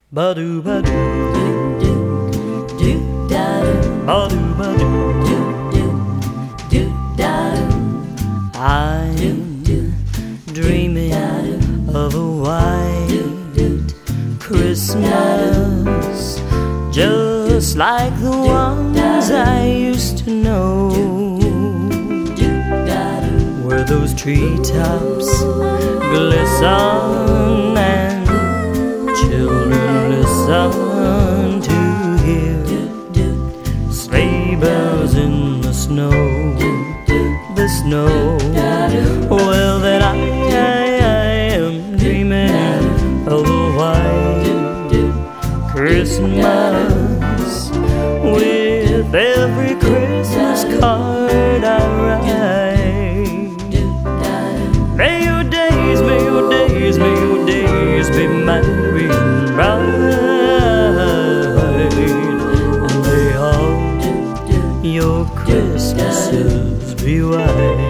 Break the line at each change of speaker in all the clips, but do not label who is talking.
Ba-doo, ba-doo,
Do do do da do.
ba-doo, ba-doo.
Do do do da do.
I'm dreaming of a white Christmas, just like the ones I used to know, where those treetops glisten and children listen to hear sleigh bells in the snow, the snow. Well, then I am dreaming of a white Christmas, with every Christmas card I write. May your days, may your days, may your days be merry and bright, and may all your Christmases be white.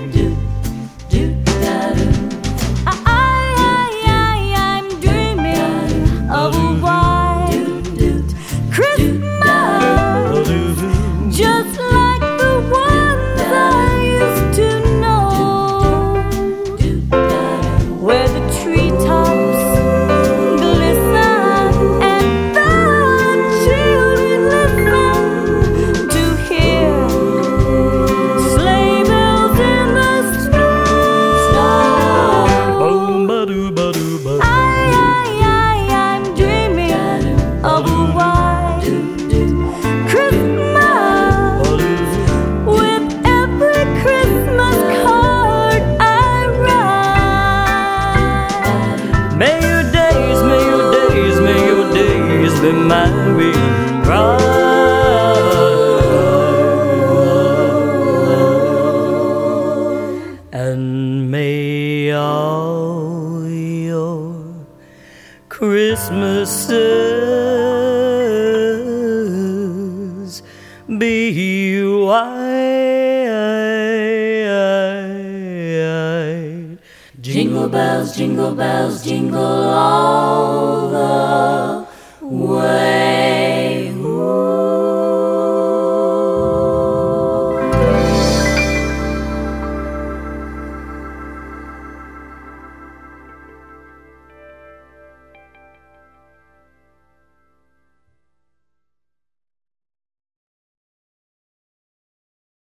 I'm dreaming of a white Christmas, just like the ones I used to know, where the treetops glisten and the children listen to hear sleigh bells in the snow.
Boom, ba-doo, ba-doo, ba-doo.
I'm dreaming of a white Christmas, with every Christmas card I write.
May your days, may your days, may your days be merry and bright, and may all your Christmases be white.
Jingle bells, jingle bells, jingle all the way.